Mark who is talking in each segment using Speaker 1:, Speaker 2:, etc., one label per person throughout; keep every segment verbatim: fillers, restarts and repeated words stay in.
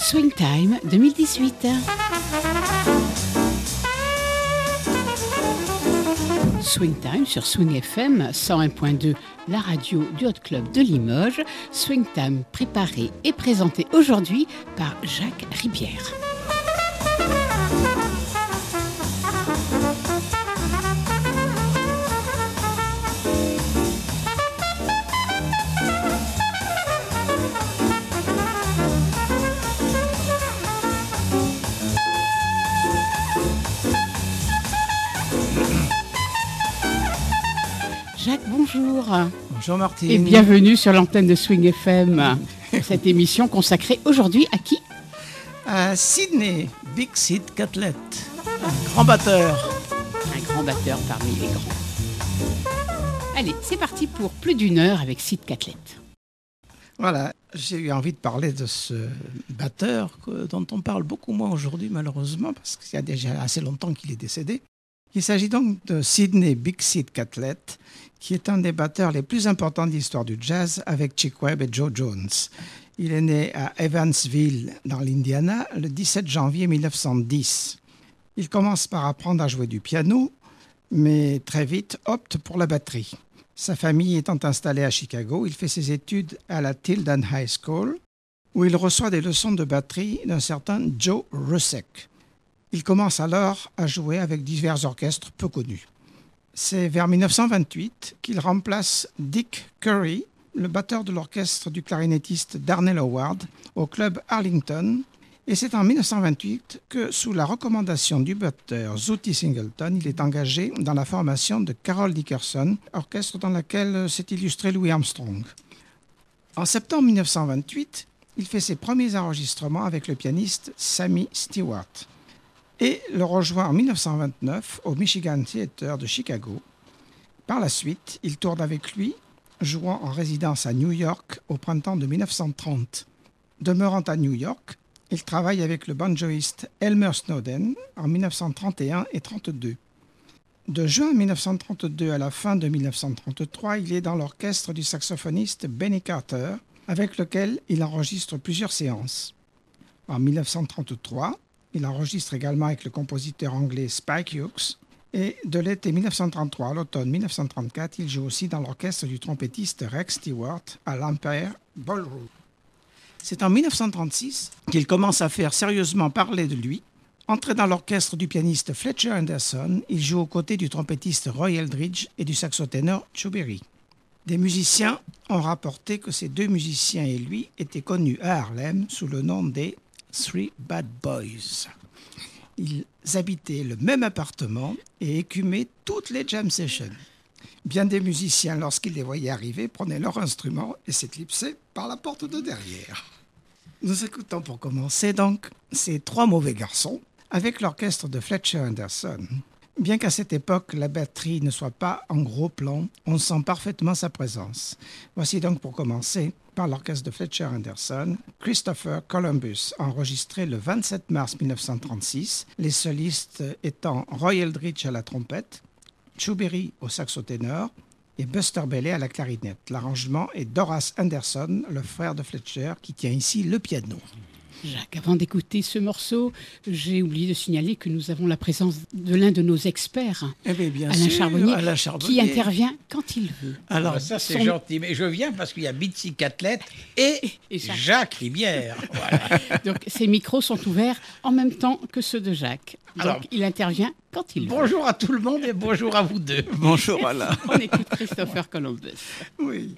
Speaker 1: Swing Time deux mille dix-huit. Swing Time sur Swing F M cent un point deux, la radio du Hot Club de Limoges. Swing Time préparé et présenté aujourd'hui par Jacques Ribière. Jacques, bonjour.
Speaker 2: Bonjour Martine.
Speaker 1: Et bienvenue sur l'antenne de Swing F M. Cette émission consacrée aujourd'hui à qui?
Speaker 2: À Sydney, Big Sid Catlett, un grand batteur.
Speaker 1: Un grand batteur parmi les grands. Allez, c'est parti pour plus d'une heure avec Sid Catlett.
Speaker 2: Voilà, j'ai eu envie de parler de ce batteur que, dont on parle beaucoup moins aujourd'hui malheureusement, parce qu'il y a déjà assez longtemps qu'il est décédé. Il s'agit donc de Sydney Big Sid Catlett, qui est un des batteurs les plus importants de l'histoire du jazz avec Chick Webb et Joe Jones. Il est né à Evansville, dans l'Indiana, le dix-sept janvier mille neuf cent dix. Il commence par apprendre à jouer du piano, mais très vite opte pour la batterie. Sa famille étant installée à Chicago, il fait ses études à la Tilden High School, où il reçoit des leçons de batterie d'un certain Joe Rusek. Il commence alors à jouer avec divers orchestres peu connus. C'est vers mille neuf cent vingt-huit qu'il remplace Dick Curry, le batteur de l'orchestre du clarinettiste Darnell Howard, au club Arlington. Et c'est en mille neuf cent vingt-huit que, sous la recommandation du batteur Zooty Singleton, il est engagé dans la formation de Carol Dickerson, orchestre dans lequel s'est illustré Louis Armstrong. En septembre mille neuf cent vingt-huit, il fait ses premiers enregistrements avec le pianiste Sammy Stewart et le rejoint en mille neuf cent vingt-neuf au Michigan Theatre de Chicago. Par la suite, il tourne avec lui, jouant en résidence à New York au printemps de mille neuf cent trente. Demeurant à New York, il travaille avec le banjoiste Elmer Snowden en mille neuf cent trente et un et trente-deux. De juin mille neuf cent trente-deux à la fin de mille neuf cent trente-trois, il est dans l'orchestre du saxophoniste Benny Carter, avec lequel il enregistre plusieurs séances. En mille neuf cent trente-trois, il enregistre également avec le compositeur anglais Spike Hughes. Et de l'été mille neuf cent trente-trois à l'automne mille neuf cent trente-quatre, il joue aussi dans l'orchestre du trompettiste Rex Stewart à l'Empire Ballroom. C'est en mille neuf cent trente-six qu'il commence à faire sérieusement parler de lui. Entré dans l'orchestre du pianiste Fletcher Henderson, il joue aux côtés du trompettiste Roy Eldridge et du saxoténor Chu Berry. Des musiciens ont rapporté que ces deux musiciens et lui étaient connus à Harlem sous le nom des Three Bad Boys. Ils habitaient le même appartement et écumaient toutes les jam sessions. Bien des musiciens, lorsqu'ils les voyaient arriver, prenaient leur instrument et s'éclipsaient par la porte de derrière. Nous écoutons pour commencer donc ces trois mauvais garçons avec l'orchestre de Fletcher Henderson. Bien qu'à cette époque, la batterie ne soit pas en gros plan, on sent parfaitement sa présence. Voici donc pour commencer, par l'orchestre de Fletcher Henderson, Christopher Columbus, enregistré le vingt-sept mars mille neuf cent trente-six, les solistes étant Roy Eldridge à la trompette, Chu Berry au saxoténor et Buster Bailey à la clarinette. L'arrangement est d'Horace Henderson, le frère de Fletcher, qui tient ici le piano.
Speaker 1: Jacques, avant d'écouter ce morceau, j'ai oublié de signaler que nous avons la présence de l'un de nos experts,
Speaker 2: eh bien, bien
Speaker 1: Alain,
Speaker 2: sûr,
Speaker 1: Charbonnier,
Speaker 2: Alain Charbonnier,
Speaker 1: qui intervient quand il veut.
Speaker 3: Alors ah, ça c'est Son... gentil, mais je viens parce qu'il y a Bitsy Catlett et, et Jacques. Jacques Ribière. Voilà.
Speaker 1: Donc ces micros sont ouverts en même temps que ceux de Jacques. Donc Alors, il intervient quand il
Speaker 3: bonjour veut. Bonjour à tout le monde et bonjour à vous deux.
Speaker 2: Bonjour Alain.
Speaker 1: On écoute Christopher Columbus.
Speaker 2: Oui.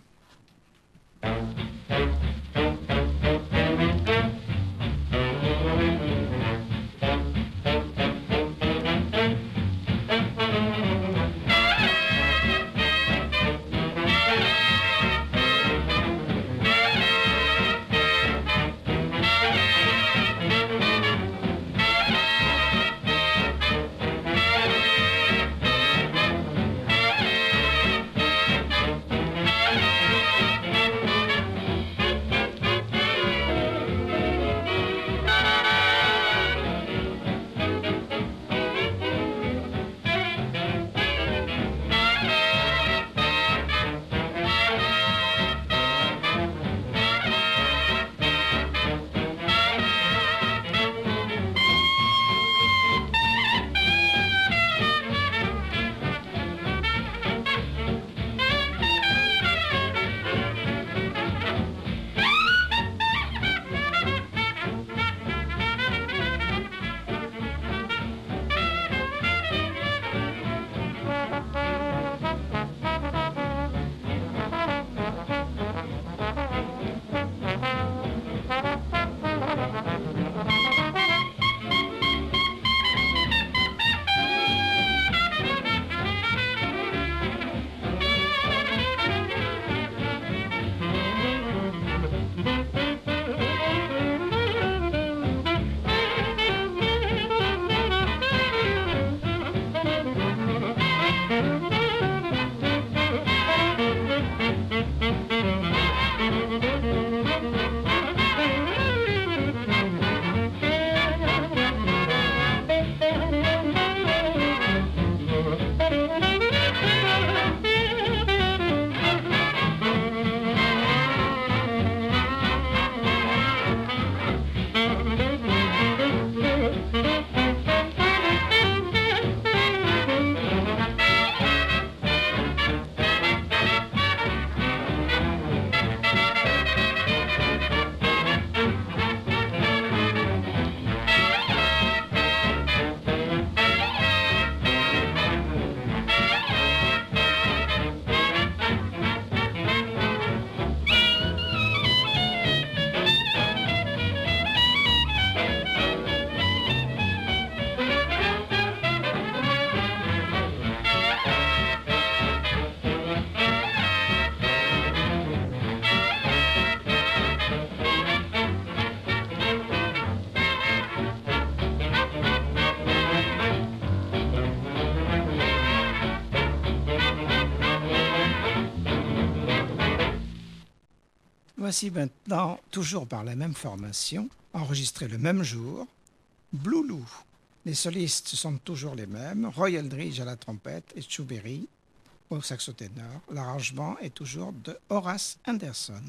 Speaker 2: Voici maintenant, toujours par la même formation, enregistré le même jour, Blue Lou. Les solistes sont toujours les mêmes, Roy Eldridge à la trompette et Chu Berry au saxo-ténor. L'arrangement est toujours de Horace Anderson.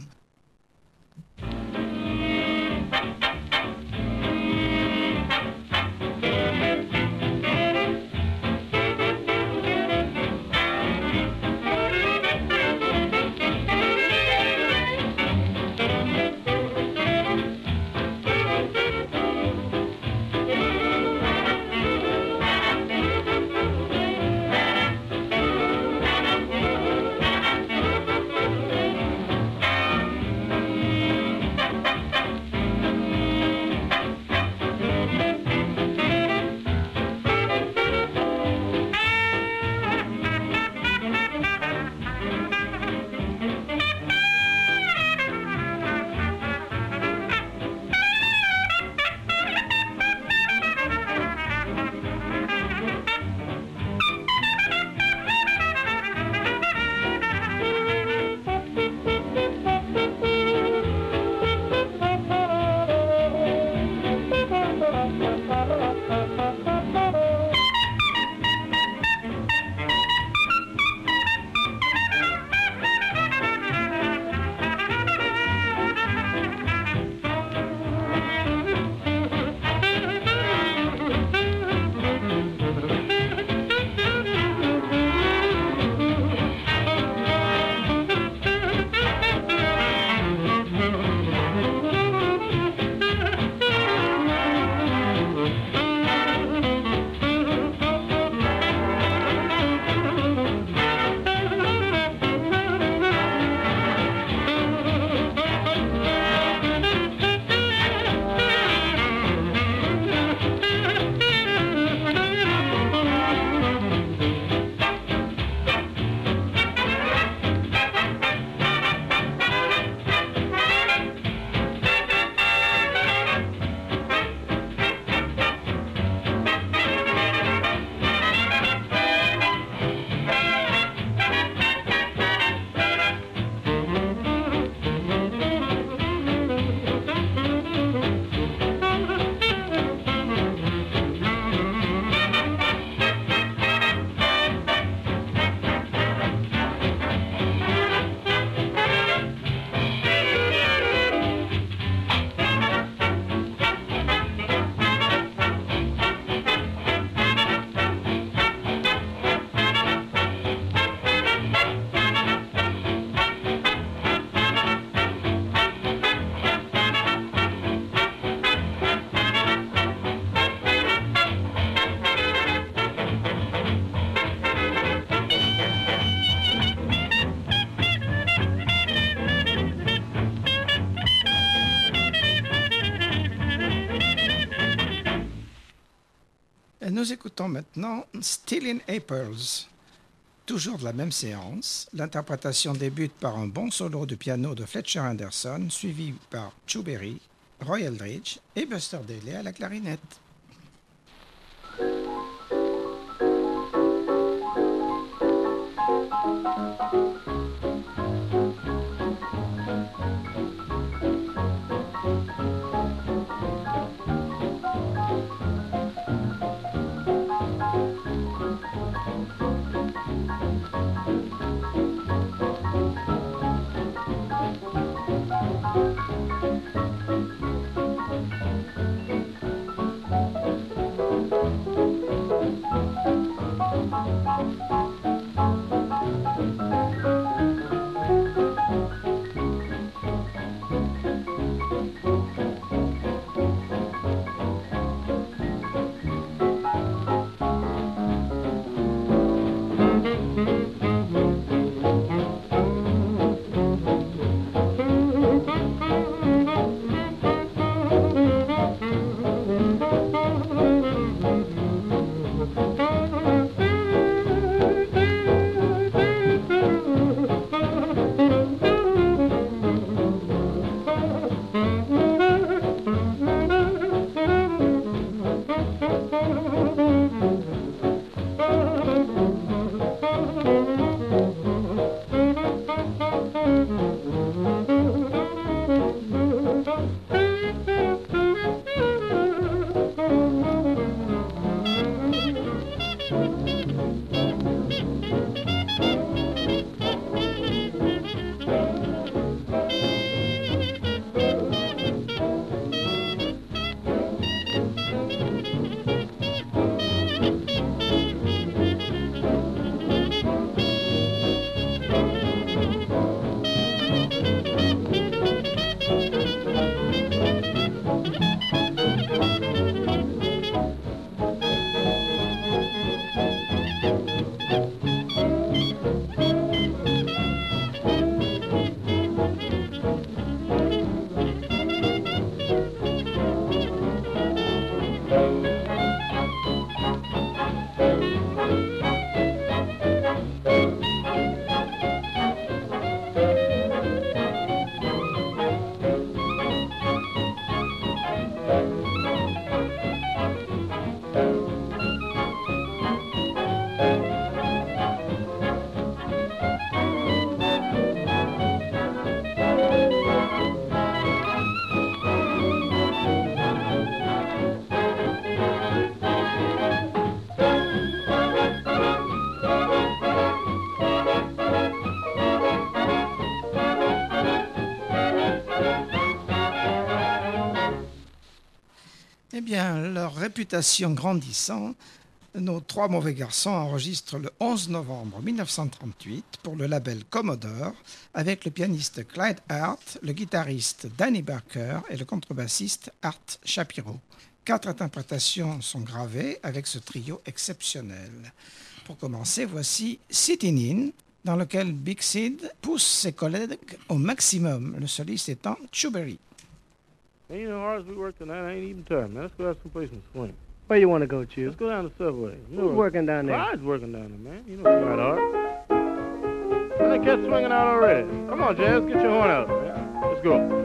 Speaker 2: Nous écoutons maintenant Still in Aprils, toujours de la même séance. L'interprétation débute par un bon solo de piano de Fletcher Henderson, suivi par Chu Berry, Roy Eldridge et Buster Daly à la clarinette. Thank you. Eh bien, leur réputation grandissant, nos trois mauvais garçons enregistrent le onze novembre mille neuf cent trente-huit pour le label Commodore avec le pianiste Clyde Hart, le guitariste Danny Barker et le contrebassiste Art Shapiro. Quatre interprétations sont gravées avec ce trio exceptionnel. Pour commencer, voici Sittin' In, dans lequel Big Sid pousse ses collègues au maximum, le soliste étant Chu Berry.
Speaker 4: Man, you know, hard as we work tonight, I ain't even tired, man. Let's go have some place and swing.
Speaker 5: Where you want to go, Chew?
Speaker 4: Let's go down the subway. You
Speaker 5: Who's
Speaker 4: know,
Speaker 5: working down there?
Speaker 4: Clyde's working down there, man. You know it's not hard. I think cat's swinging out already. Come on, Jazz, get your horn out, man. Let's go.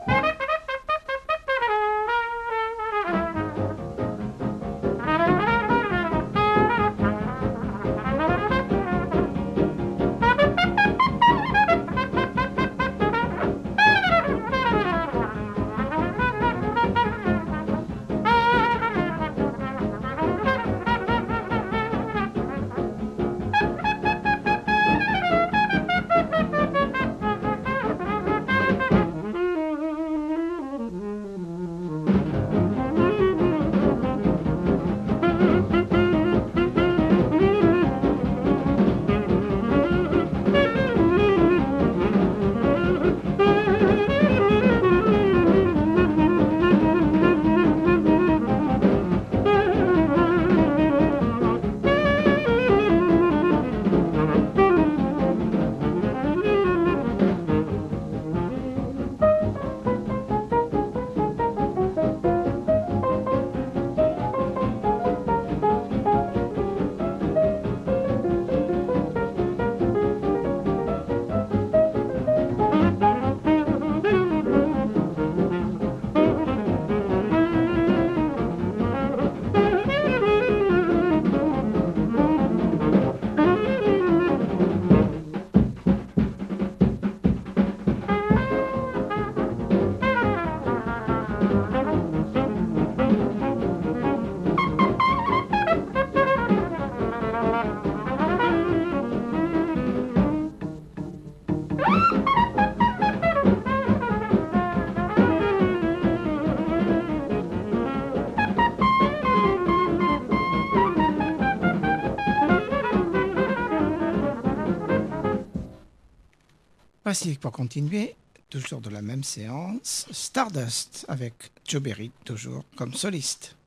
Speaker 2: Voici pour continuer, toujours de la même séance, Stardust avec Chu Berry, toujours comme soliste.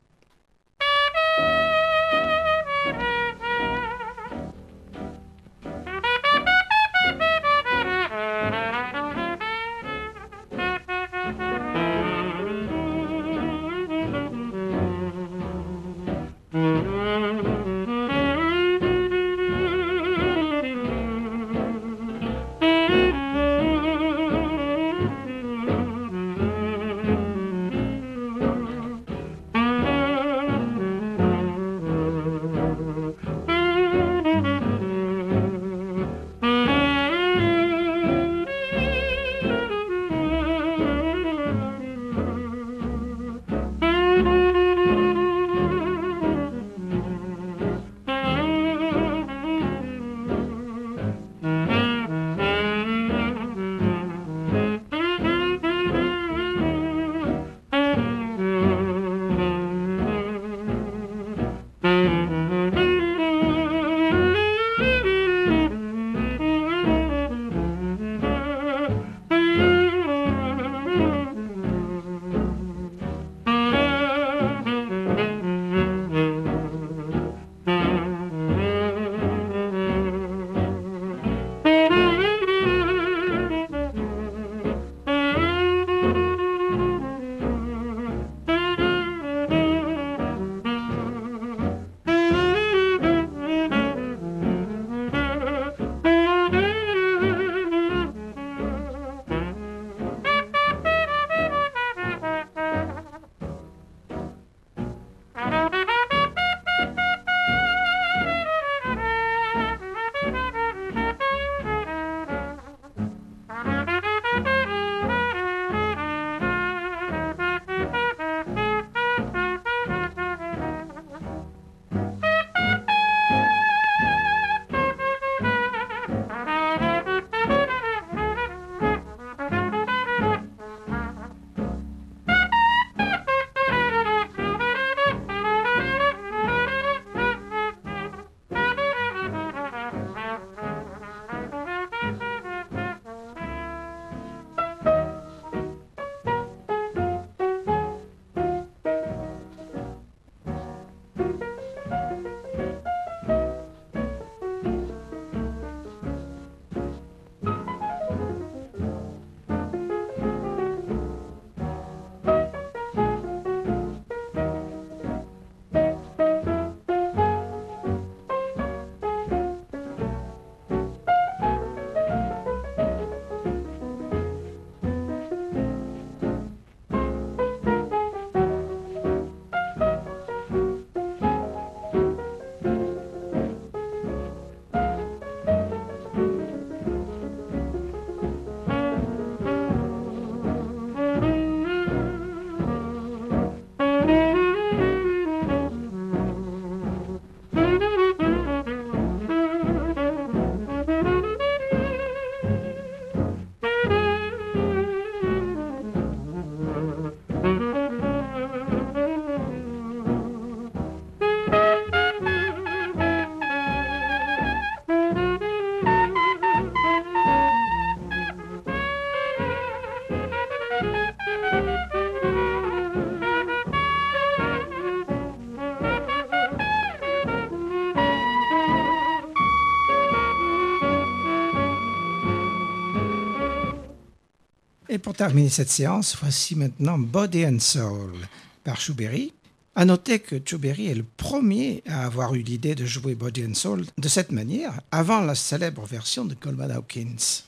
Speaker 2: Et pour terminer cette séance, voici maintenant Body and Soul par Chu Berry. À noter que Chu Berry est le premier à avoir eu l'idée de jouer Body and Soul de cette manière, avant la célèbre version de Coleman Hawkins.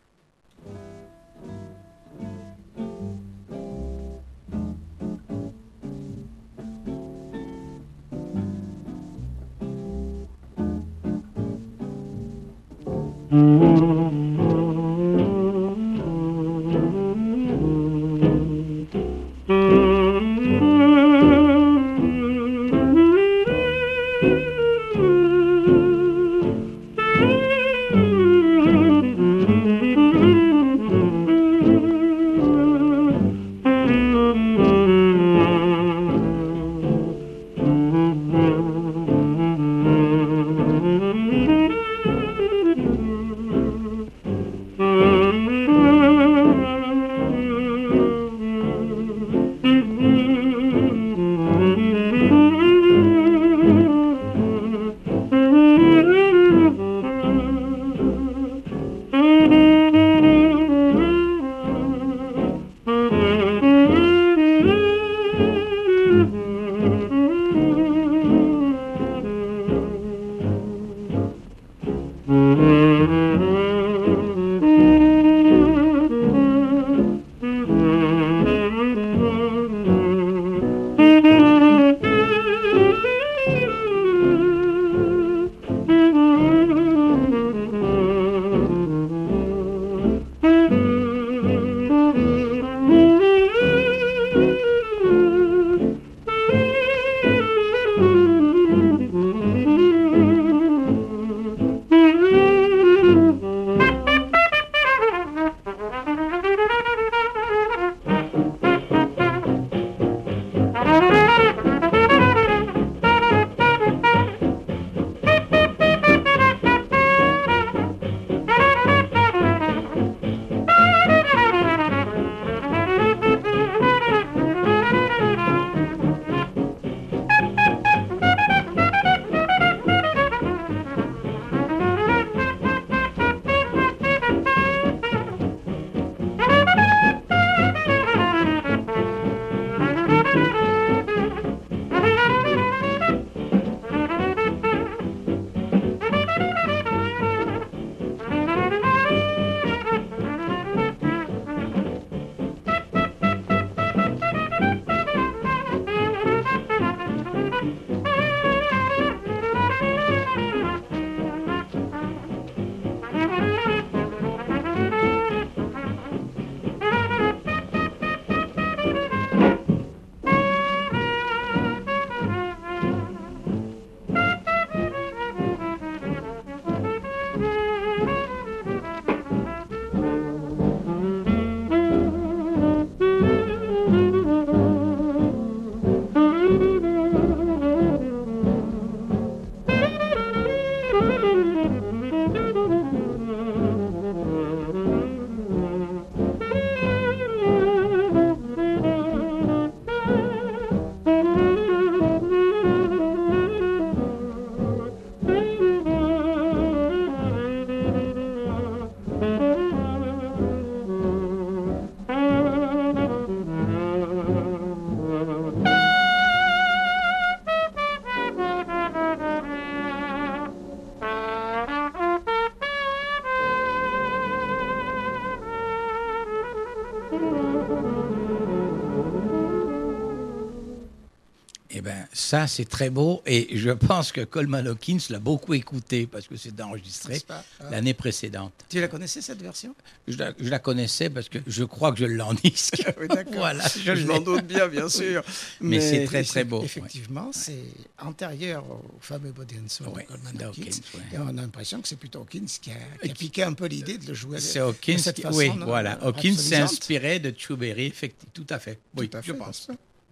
Speaker 3: Ça, c'est très beau et je pense que Coleman Hawkins l'a beaucoup écouté parce que c'est enregistré ah. l'année précédente.
Speaker 2: Tu la connaissais, cette version ?
Speaker 3: je la, je la connaissais parce que je crois que je l'ai en disque.
Speaker 2: Oui, d'accord.
Speaker 3: Voilà, je,
Speaker 2: je m'en doute bien, bien sûr.
Speaker 3: Mais, Mais c'est très, très beau.
Speaker 2: Effectivement, ouais. C'est antérieur au fameux Body and Soul
Speaker 3: ouais,
Speaker 2: de Coleman Hawkins.
Speaker 3: Hawkins ouais.
Speaker 2: Et on a l'impression que c'est plutôt Hawkins qui a, qui a piqué un peu l'idée de le jouer
Speaker 3: c'est Hawkins,
Speaker 2: de cette façon.
Speaker 3: Oui,
Speaker 2: non,
Speaker 3: voilà. Hawkins s'est inspiré de Chu Berry, effectivement. Tout à fait. Oui,
Speaker 2: tout à
Speaker 3: je
Speaker 2: fait,
Speaker 3: pense.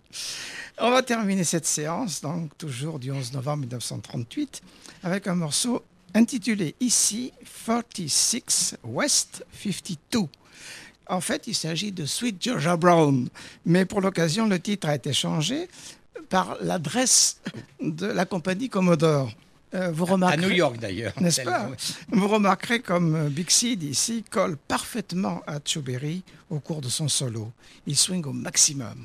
Speaker 2: On va terminer cette séance, donc toujours du onze novembre mille neuf cent trente-huit, avec un morceau intitulé ici quarante-six West cinquante-deux. En fait, il s'agit de Sweet Georgia Brown, mais pour l'occasion, le titre a été changé par l'adresse de la compagnie Commodore. Euh, vous remarquerez,
Speaker 3: à New York d'ailleurs.
Speaker 2: N'est-ce pas? Vous remarquerez comme Big Sid ici colle parfaitement à Chu Berry au cours de son solo. Il swing au maximum.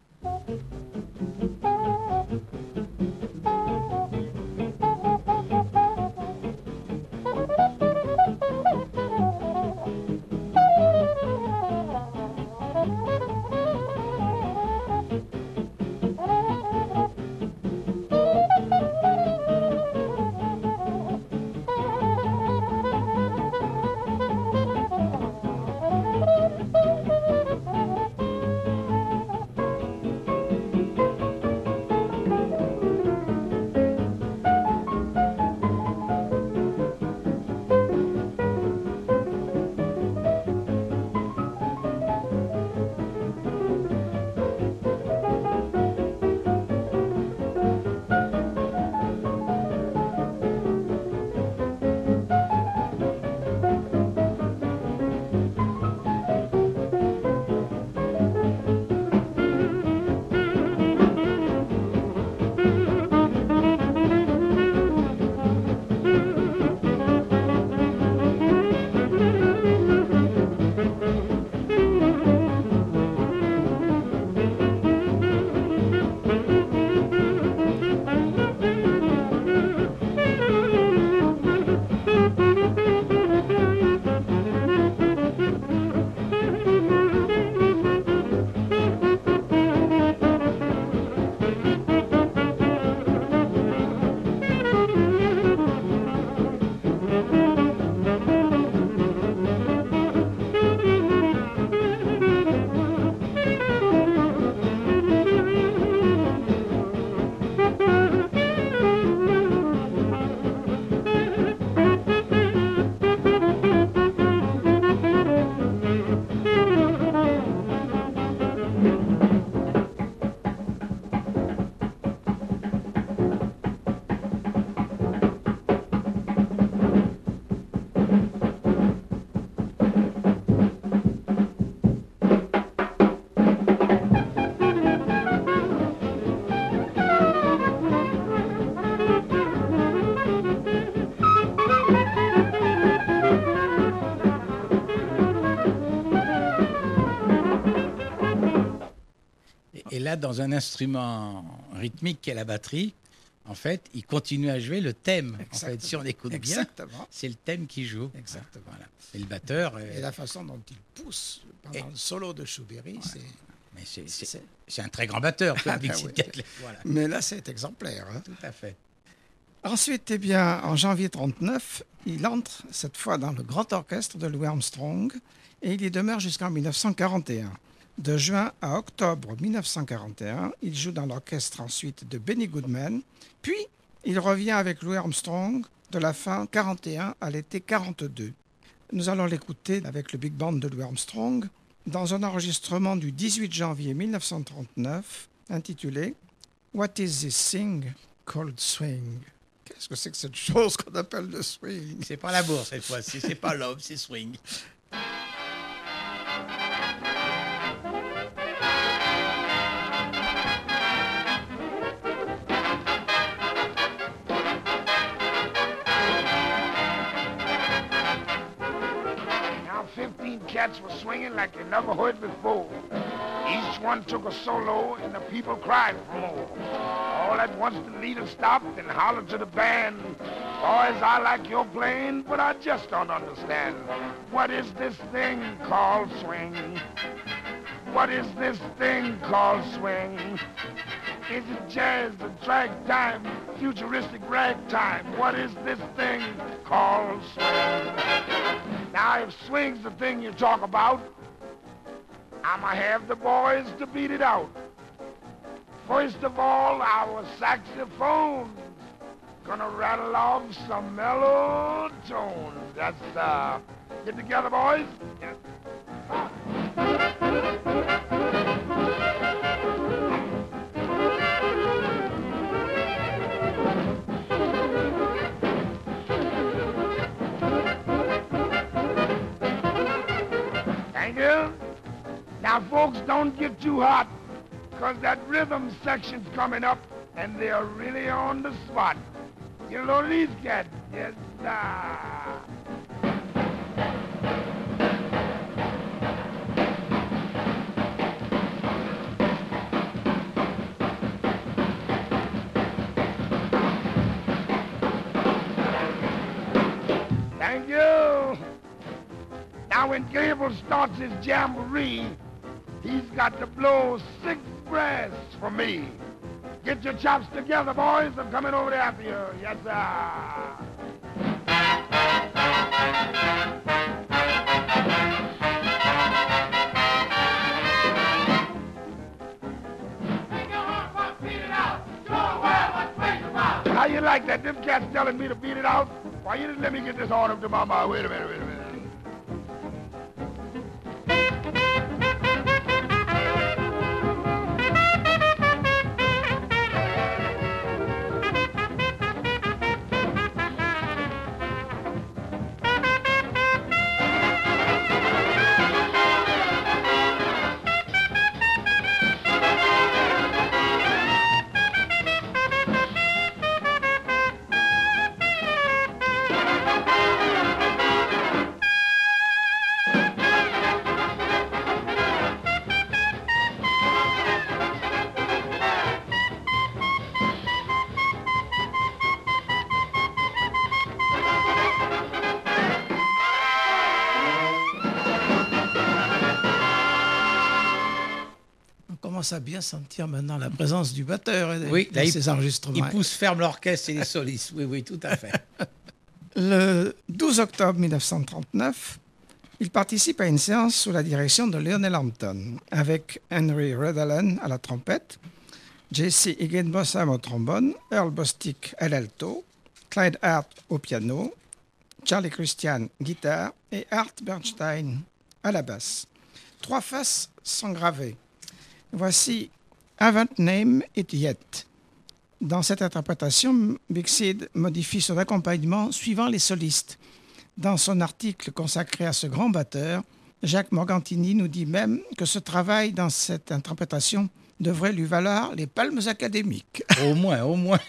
Speaker 3: Et là, dans un instrument rythmique qui est la batterie, en fait, il continue à jouer le thème. En fait, si on écoute
Speaker 2: Exactement.
Speaker 3: bien, c'est le thème qui joue.
Speaker 2: Exactement.
Speaker 3: Voilà. Et le batteur.
Speaker 2: Et
Speaker 3: euh,
Speaker 2: la façon dont il pousse pendant
Speaker 3: et...
Speaker 2: le solo de Chu Berry, ouais. c'est.
Speaker 3: Mais c'est, c'est, c'est un très grand batteur,
Speaker 2: ah,
Speaker 3: Big
Speaker 2: ben
Speaker 3: Sid
Speaker 2: oui.
Speaker 3: Catlett. Voilà.
Speaker 2: Mais là, c'est exemplaire. Hein.
Speaker 3: Tout à fait.
Speaker 2: Ensuite, eh bien, en janvier trente-neuf, il entre cette fois dans le grand orchestre de Louis Armstrong et il y demeure jusqu'en mille neuf cent quarante et un. De juin à octobre mille neuf cent quarante et un, il joue dans l'orchestre ensuite de Benny Goodman, puis il revient avec Louis Armstrong de la fin quarante et un à l'été quarante-deux. Nous allons l'écouter avec le big band de Louis Armstrong dans un enregistrement du dix-huit janvier mille neuf cent trente-neuf intitulé « What is this thing called swing ?» Qu'est-ce que c'est que cette chose qu'on appelle le swing?
Speaker 3: C'est pas la bourse cette fois-ci, c'est pas l'homme, c'est swing.
Speaker 5: fifteen cats were swinging like you never heard before. Each one took a solo and the people cried for more. All at once the leader stopped and hollered to the band, "Boys, I like your playing, but I just don't understand. What is this thing called swing? What is this thing called swing? Is it jazz, the drag time, futuristic ragtime? What is this thing called swing?" Now, if swing's the thing you talk about, I'ma have the boys to beat it out. First of all, our saxophone gonna rattle off some mellow tones. That's, uh, get together, boys. Yeah. Thank you. Now, folks, don't get too hot, because that rhythm section's coming up, and they're really on the spot. Get a load of these cats. Yes, sir. Thank you. Now when Gable starts his jamboree, he's got to blow six brass for me. Get your chops together, boys. I'm coming over there after you. Yes, sir. How you like that? Them cats telling me to beat it out? Why, you just let me get this horn up to my mouth. Wait a minute, wait a minute.
Speaker 2: À bien sentir maintenant la présence du batteur et
Speaker 3: oui,
Speaker 2: dans
Speaker 3: là,
Speaker 2: ces enregistrements.
Speaker 3: Ils poussent ferme l'orchestre et les solistes. Oui, oui, tout à fait.
Speaker 2: Le douze octobre mille neuf cent trente-neuf, il participe à une séance sous la direction de Lionel Hampton, avec Henry Red Allen à la trompette, J C Higginbotham au trombone, Earl Bostic à l'alto, Clyde Hart au piano, Charlie Christian guitare et Art Bernstein à la basse. Trois faces sont gravées. Voici Haven't Named It Yet. Dans cette interprétation, Big Sid modifie son accompagnement suivant les solistes. Dans son article consacré à ce grand batteur, Jacques Morgantini nous dit même que ce travail dans cette interprétation devrait lui valoir les palmes académiques.
Speaker 3: Au moins, au moins.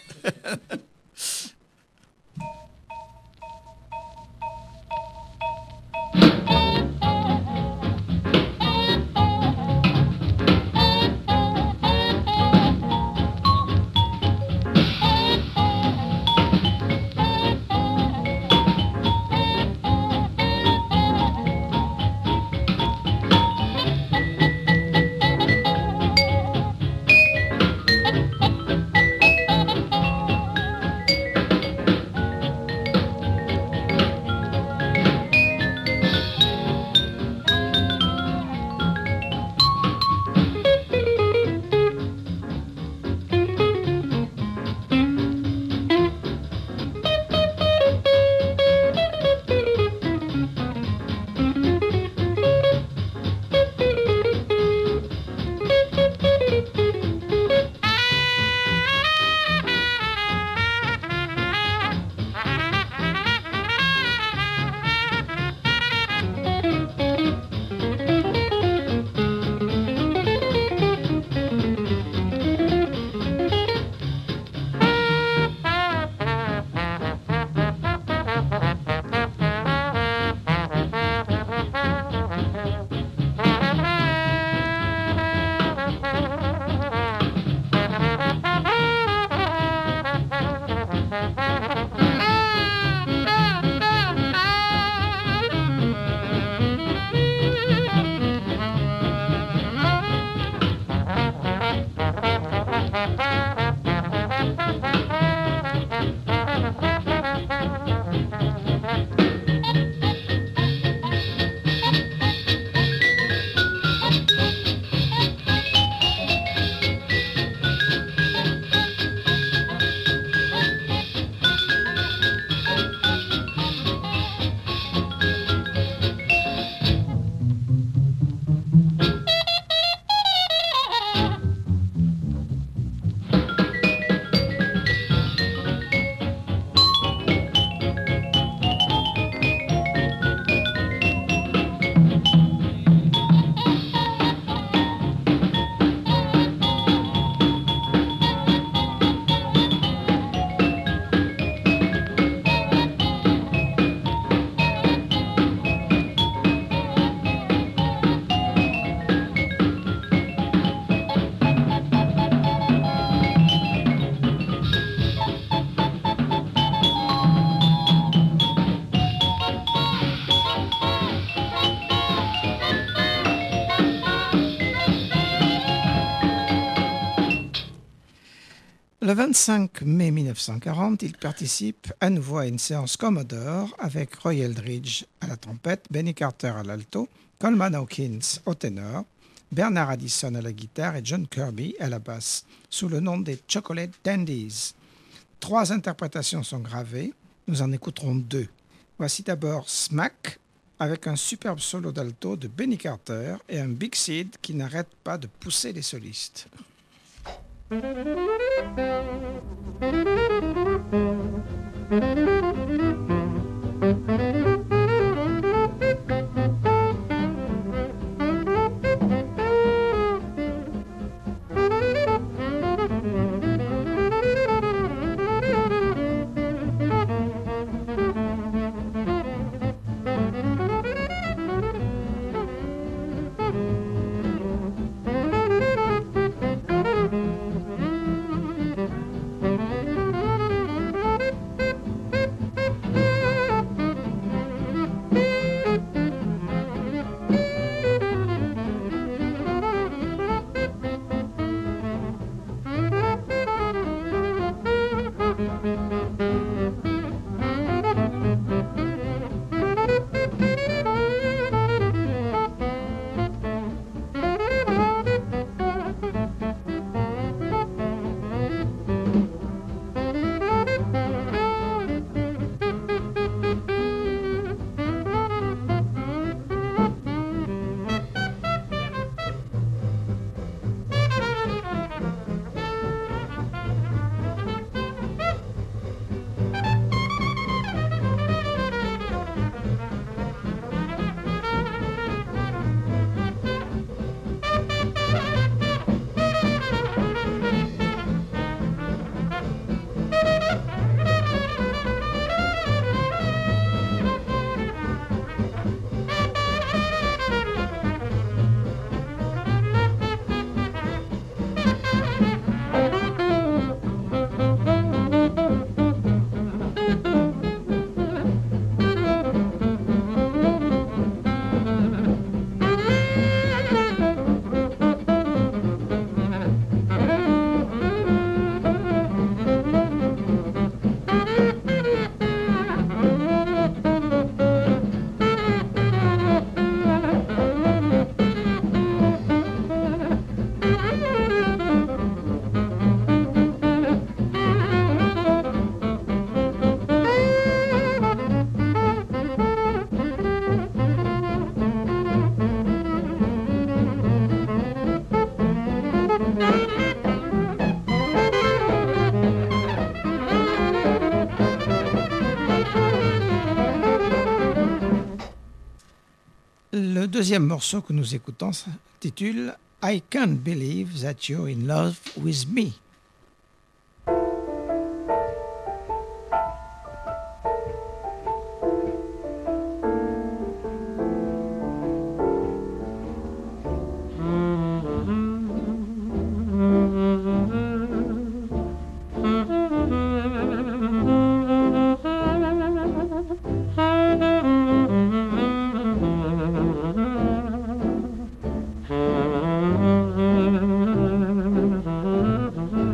Speaker 2: Le vingt-cinq mai mille neuf cent quarante, il participe à nouveau à une séance Commodore avec Roy Eldridge à la trompette, Benny Carter à l'alto, Coleman Hawkins au ténor, Bernard Addison à la guitare et John Kirby à la basse, sous le nom des Chocolate Dandies. Trois interprétations sont gravées, nous en écouterons deux. Voici d'abord Smack, avec un superbe solo d'alto de Benny Carter et un Big Sid qui n'arrête pas de pousser les solistes. Le deuxième morceau que nous écoutons s'intitule « I Can't Believe That You're in Love With Me ».
Speaker 6: Mm-hmm.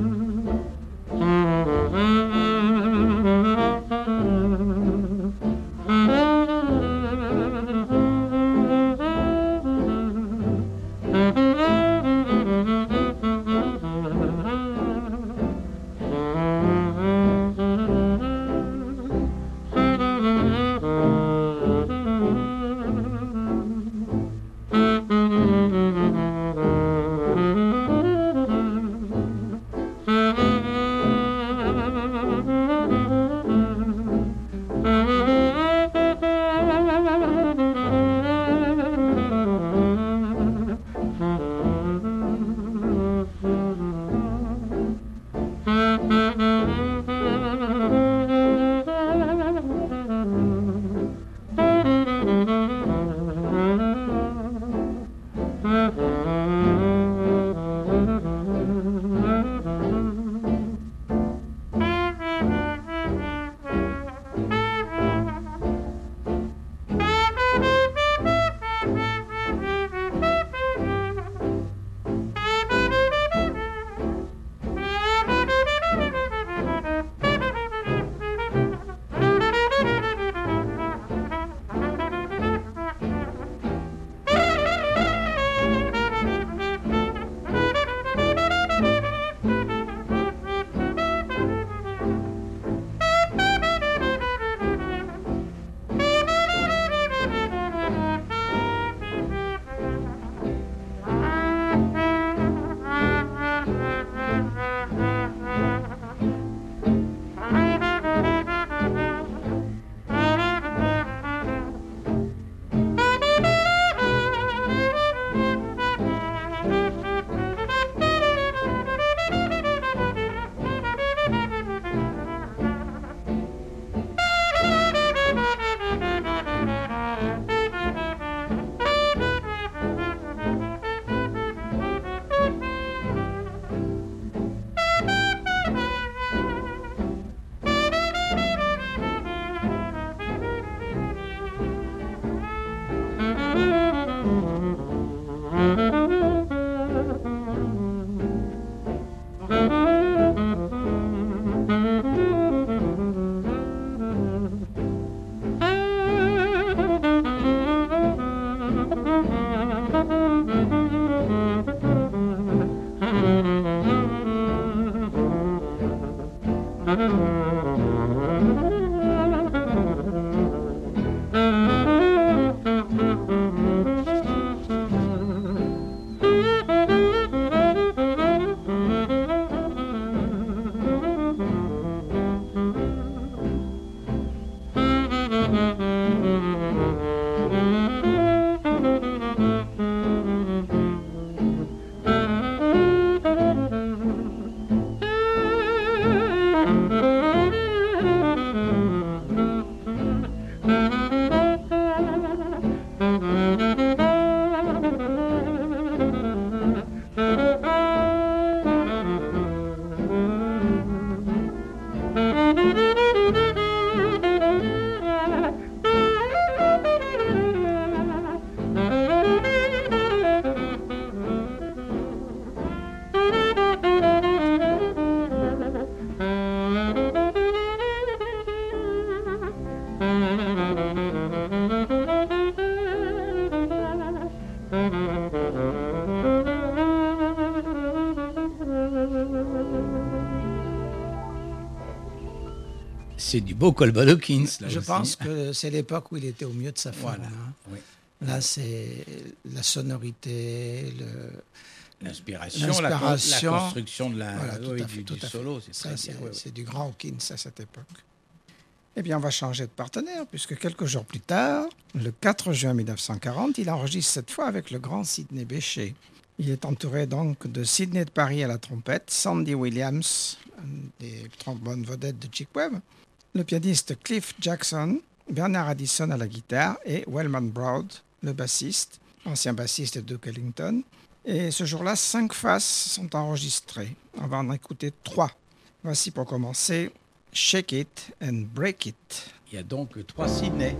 Speaker 3: C'est du beau Coleman Hawkins, là
Speaker 2: Je
Speaker 3: aussi.
Speaker 2: pense que c'est l'époque où il était au mieux de sa forme.
Speaker 3: Voilà.
Speaker 2: hein.
Speaker 3: Oui.
Speaker 2: Là, c'est la sonorité, le...
Speaker 3: L'inspiration, la, con- la
Speaker 2: L'inspiration.
Speaker 3: construction de la,
Speaker 2: Voilà, tout
Speaker 3: oui,
Speaker 2: à fait,
Speaker 3: du,
Speaker 2: tout
Speaker 3: du
Speaker 2: à fait.
Speaker 3: solo, c'est
Speaker 2: Ça,
Speaker 3: très
Speaker 2: c'est,
Speaker 3: bien. oui, oui.
Speaker 2: c'est du grand Hawkins à cette époque. Eh bien, on va changer de partenaire, puisque quelques jours plus tard, le quatre juin mille neuf cent quarante, il enregistre cette fois avec le grand Sidney Bechet. Il est entouré donc de Sidney de Paris à la trompette, Sandy Williams, un des trombones vedettes de Chick Webb, le pianiste Cliff Jackson, Bernard Addison à la guitare et Wellman Broad, le bassiste, ancien bassiste de Duke Ellington. Et ce jour-là, cinq faces sont enregistrées. On va en écouter trois. Voici pour commencer Shake It and Break It.
Speaker 3: Il y a donc trois Sydney.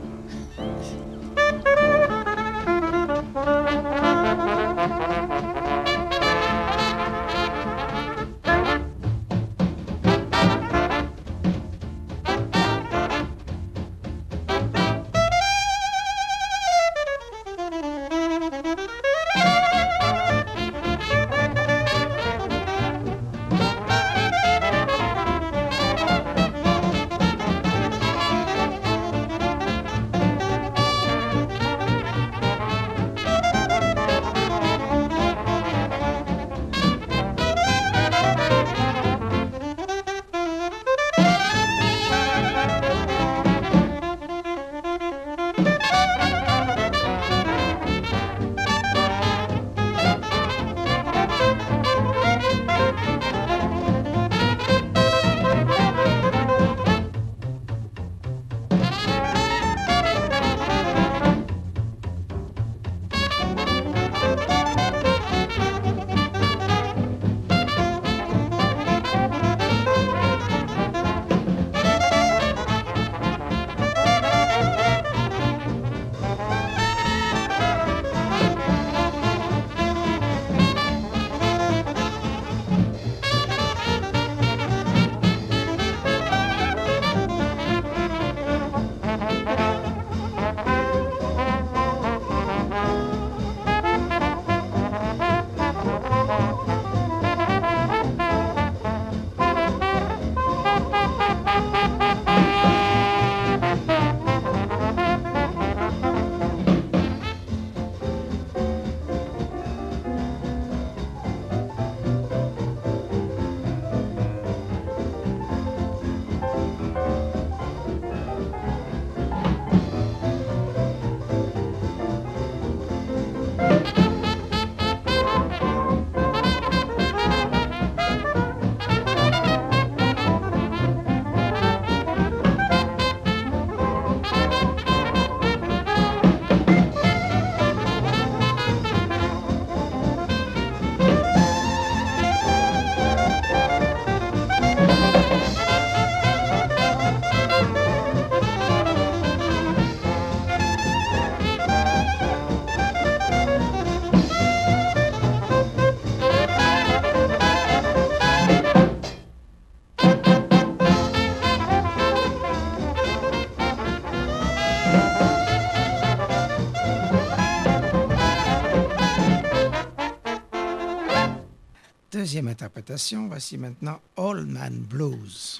Speaker 2: Deuxième interprétation, voici maintenant All Man Blues.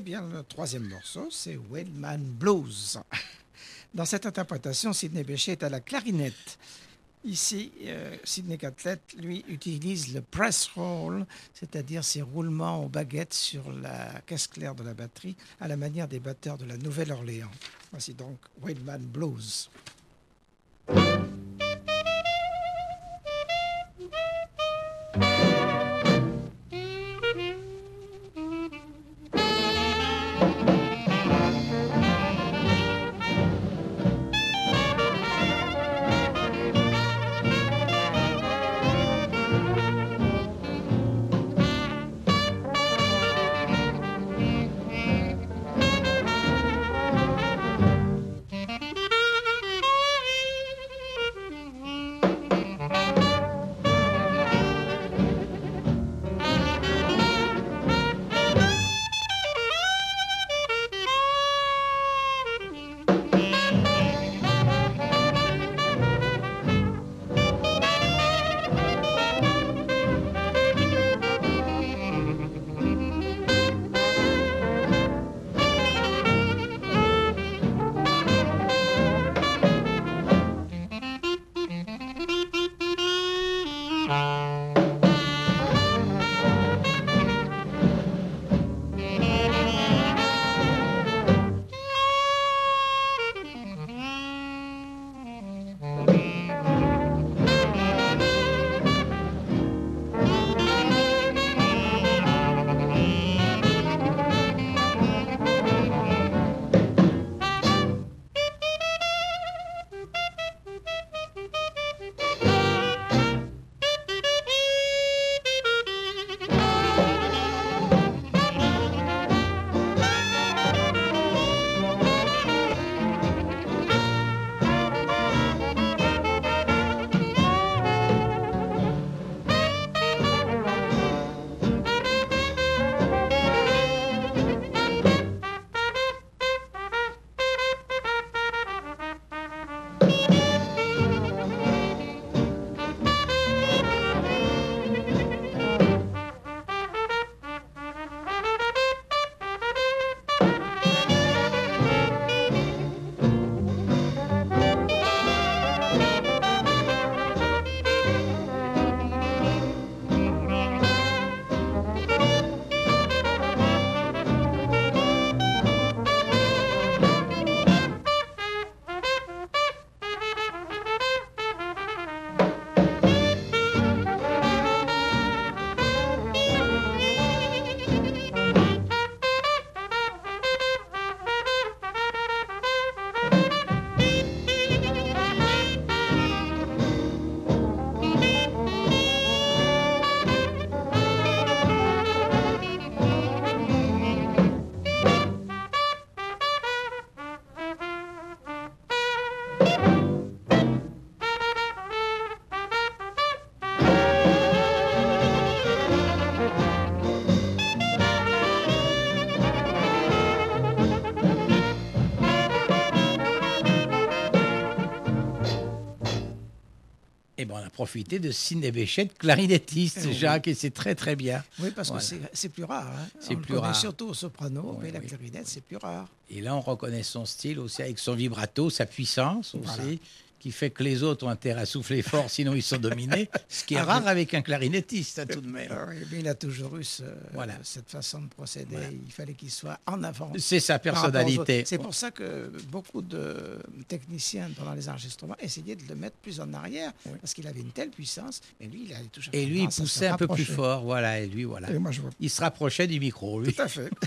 Speaker 2: bien, le troisième morceau, c'est Wildman Blues. Dans cette interprétation, Sidney Bechet est à la clarinette. Ici, euh, Sidney Catlett, lui, utilise le press roll, c'est-à-dire ces roulements aux baguettes sur la caisse claire de la batterie, à la manière des batteurs de la Nouvelle-Orléans. Voici donc Wildman Blues.
Speaker 3: Eh ben, on a profité de Sidney Bechet, clarinettiste, eh oui. Jacques, et c'est très très bien.
Speaker 2: Oui, parce voilà. que c'est, c'est plus rare. Hein.
Speaker 3: C'est
Speaker 2: on
Speaker 3: plus
Speaker 2: le
Speaker 3: rare.
Speaker 2: Surtout au soprano, oui, mais la
Speaker 3: oui.
Speaker 2: clarinette, c'est plus rare.
Speaker 3: Et là, on reconnaît son style aussi avec son vibrato, sa puissance aussi, voilà. qui fait que les autres ont intérêt à souffler fort, sinon ils sont dominés, ce qui est ah, rare mais... avec un clarinettiste, hein, tout de même.
Speaker 2: Oui, mais il a toujours eu ce, voilà. cette façon de procéder. Voilà. Il fallait qu'il soit en avant.
Speaker 3: C'est sa personnalité.
Speaker 2: C'est pour ça que beaucoup de techniciens pendant les enregistrements essayaient de le mettre plus en arrière, oui. parce qu'il avait une telle puissance, mais lui, il allait toujours.
Speaker 3: Et lui, il poussait un peu plus fort, voilà. Et lui, voilà. Et moi, je vois... Il se rapprochait du micro, lui.
Speaker 2: Tout à fait.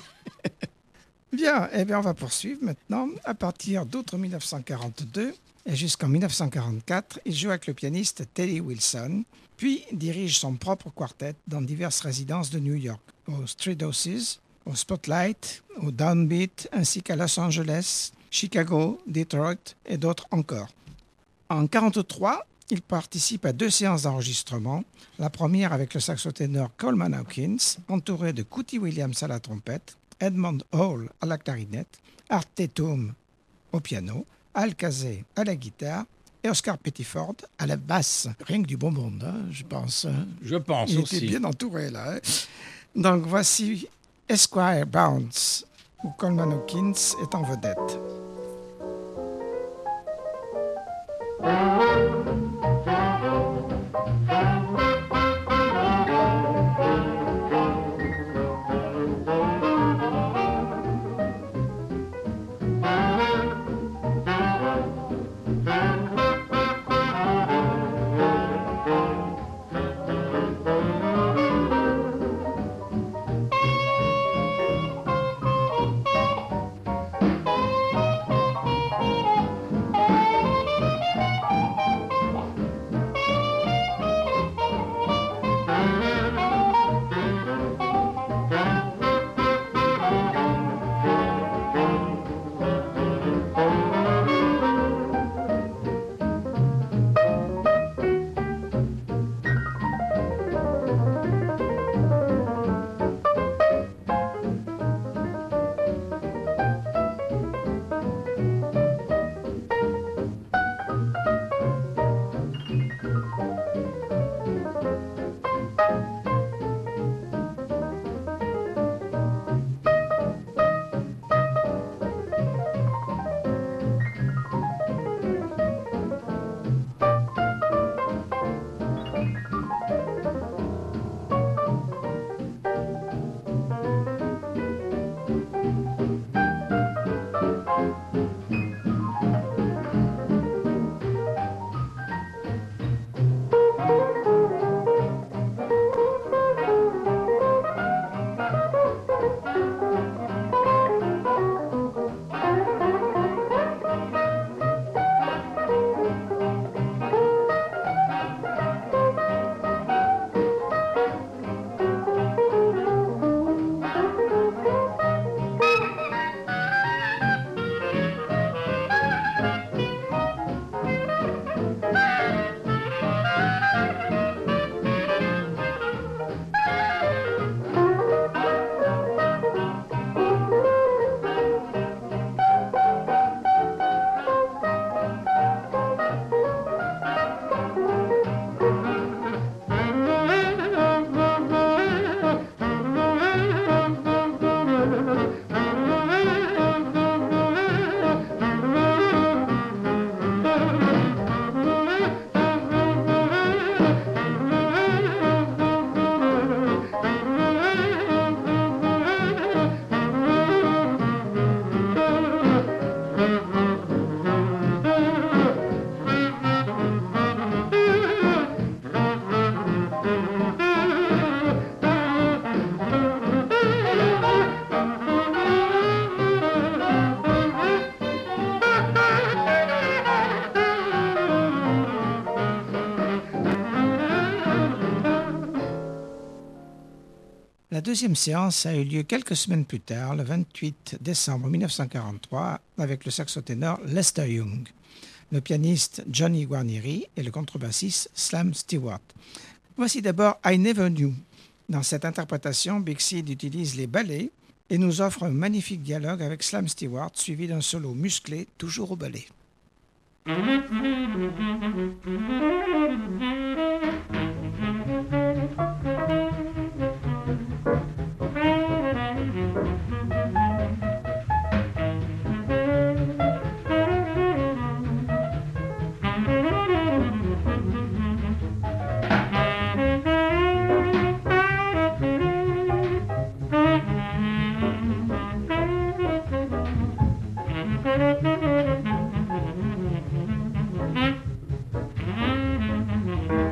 Speaker 2: Bien, eh bien, on va poursuivre maintenant. À partir d'août dix-neuf cent quarante-deux et jusqu'en dix-neuf cent quarante-quatre, il joue avec le pianiste Teddy Wilson, puis dirige son propre quartet dans diverses résidences de New York, au Street Doses, au Spotlight, au Downbeat, ainsi qu'à Los Angeles, Chicago, Detroit et d'autres encore. En mille neuf cent quarante-trois, il participe à deux séances d'enregistrement, la première avec le saxoténor Coleman Hawkins, entouré de Cootie Williams à la trompette, Edmond Hall à la clarinette, Art Tatum au piano, Al Casey à la guitare et Oscar Pettiford à la basse. Rien que du bon monde, hein, je pense. Hein.
Speaker 3: Je pense
Speaker 2: Il
Speaker 3: aussi.
Speaker 2: Il était bien entouré, là. Hein. Donc, voici Esquire Bounce où Coleman Hawkins est en vedette. La deuxième séance a eu lieu quelques semaines plus tard, le vingt-huit décembre mille neuf cent quarante-trois, avec le saxoténor Lester Young, le pianiste Johnny Guarnieri et le contrebassiste Slam Stewart. Voici d'abord I Never Knew. Dans cette interprétation, Big Sid utilise les balais et nous offre un magnifique dialogue avec Slam Stewart, suivi d'un solo musclé, toujours au ballet.
Speaker 5: Mm-hmm.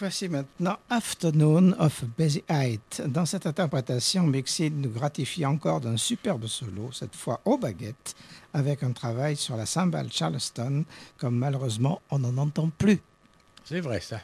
Speaker 2: Voici maintenant Afternoon of Busy Height. Dans cette interprétation, Big Sid nous gratifie encore d'un superbe solo, cette fois aux baguettes, avec un travail sur la cymbale Charleston, comme malheureusement on n'en entend plus.
Speaker 3: C'est vrai ça.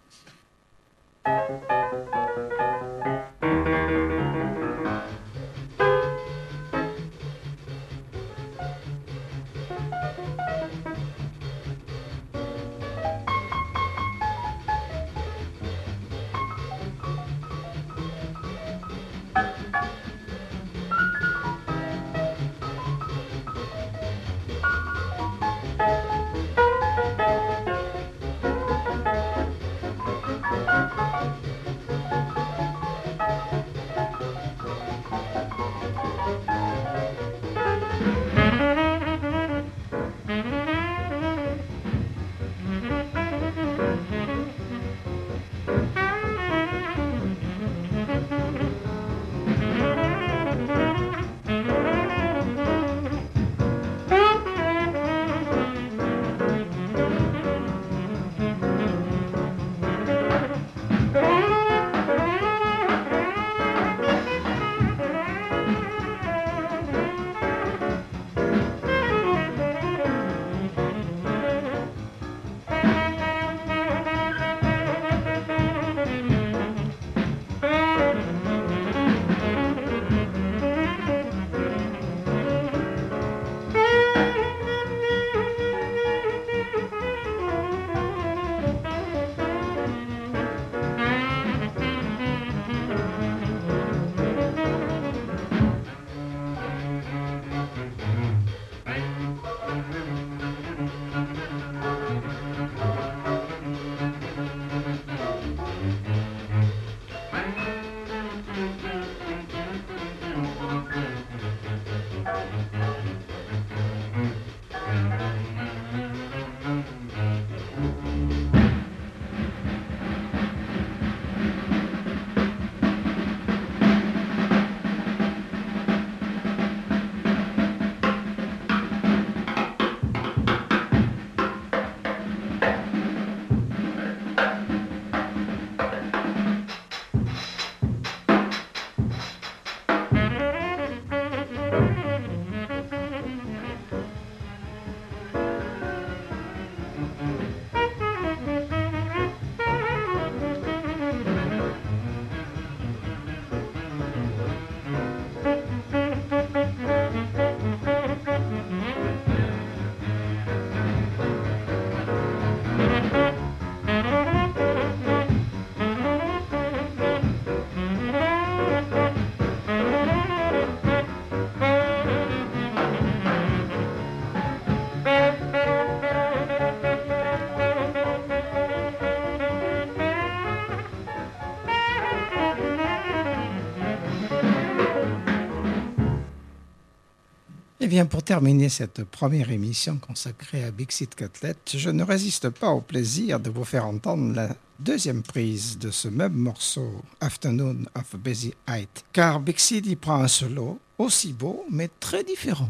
Speaker 2: Eh bien, pour terminer cette première émission consacrée à Big Sid Cutlet, je ne résiste pas au plaisir de vous faire entendre la deuxième prise de ce même morceau, Afternoon of Busy Height, car Big Sid y prend un solo aussi beau, mais très différent.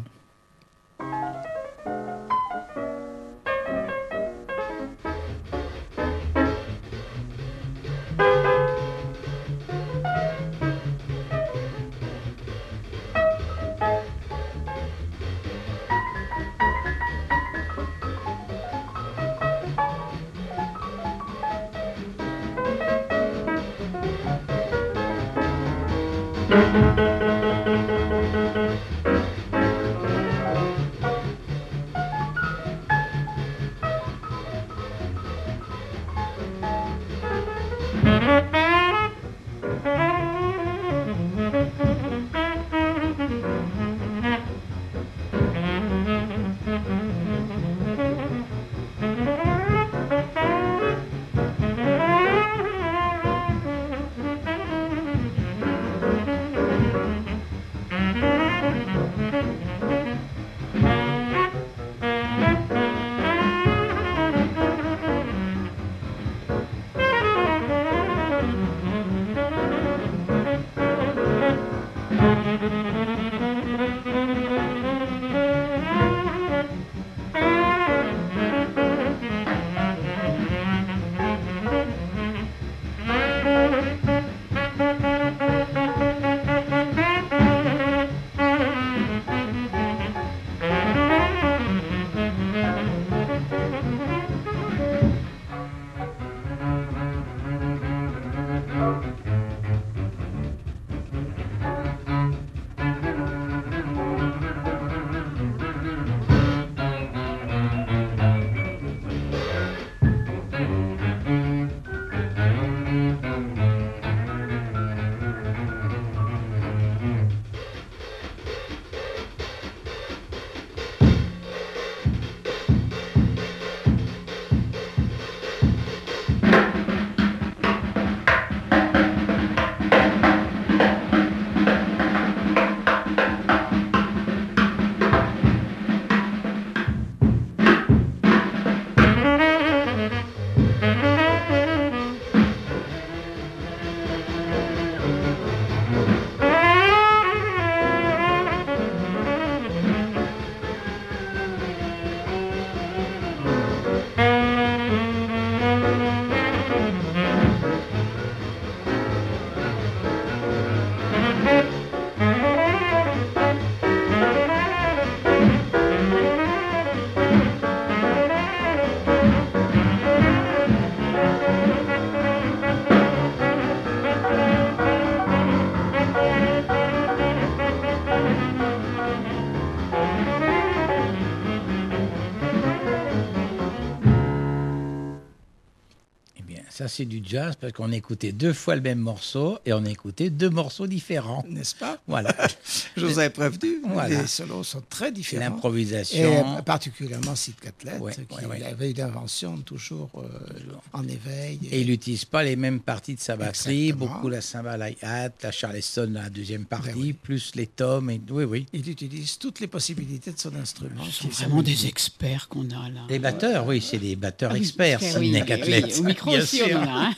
Speaker 3: Ça, c'est du jazz parce qu'on écoutait deux fois le même morceau et on écoutait deux morceaux différents.
Speaker 2: N'est-ce pas?
Speaker 3: Voilà.
Speaker 2: Je vous avais prévenu,
Speaker 3: Voilà.
Speaker 2: les solos sont très différents.
Speaker 3: L'improvisation.
Speaker 2: Et particulièrement Sid Catlett,
Speaker 3: Ouais,
Speaker 2: qui
Speaker 3: ouais, ouais.
Speaker 2: avait une invention toujours euh, en éveil.
Speaker 3: Et il n'utilise pas les mêmes parties de sa batterie,
Speaker 2: Exactement.
Speaker 3: beaucoup la cymbale hi-hat, la charleston dans la deuxième partie,
Speaker 2: Ben oui.
Speaker 3: plus les tomes. Et... Oui, oui.
Speaker 2: Il utilise toutes les possibilités de son instrument.
Speaker 1: Ce sont
Speaker 2: qui
Speaker 1: vraiment
Speaker 2: sont-
Speaker 1: des experts qu'on a là.
Speaker 3: Les batteurs, oui, c'est des batteurs
Speaker 1: Ah oui,
Speaker 3: experts,
Speaker 1: oui,
Speaker 3: Sidney
Speaker 1: oui,
Speaker 3: Catlett.
Speaker 1: oui, au micro
Speaker 3: Bien
Speaker 1: aussi,
Speaker 3: sûr.
Speaker 1: on en a. Hein.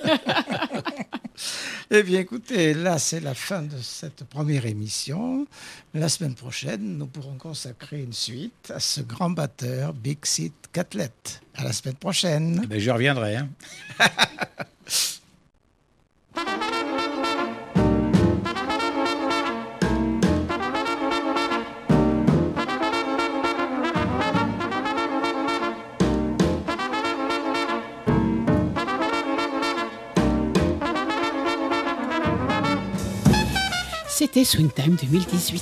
Speaker 2: Eh bien, écoutez, là, c'est la fin de cette première émission. La semaine prochaine, nous pourrons consacrer une suite à ce grand batteur, Big Sid Catlett. À la semaine prochaine.
Speaker 3: Eh ben, je reviendrai. Hein.
Speaker 1: C'était Swing Time deux mille dix-huit.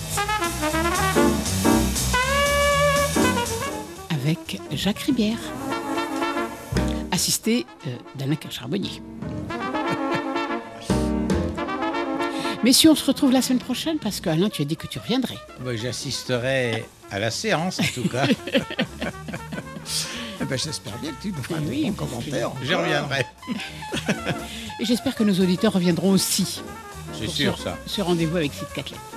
Speaker 1: Avec Jacques Ribière, assisté euh, d'Alain Charbonnier. Messieurs, on se retrouve la semaine prochaine parce que Alain, tu as dit que tu reviendrais.
Speaker 3: Ben, j'assisterai à la séance, en tout cas.
Speaker 2: Eh ben, j'espère bien que tu nous feras
Speaker 1: Oui,
Speaker 2: des bons commentaires.
Speaker 3: Je reviendrai.
Speaker 1: Et j'espère que nos auditeurs reviendront aussi.
Speaker 3: C'est
Speaker 1: pour
Speaker 3: sûr,
Speaker 1: ce,
Speaker 3: ça.
Speaker 1: ce rendez-vous avec Sid Catlett.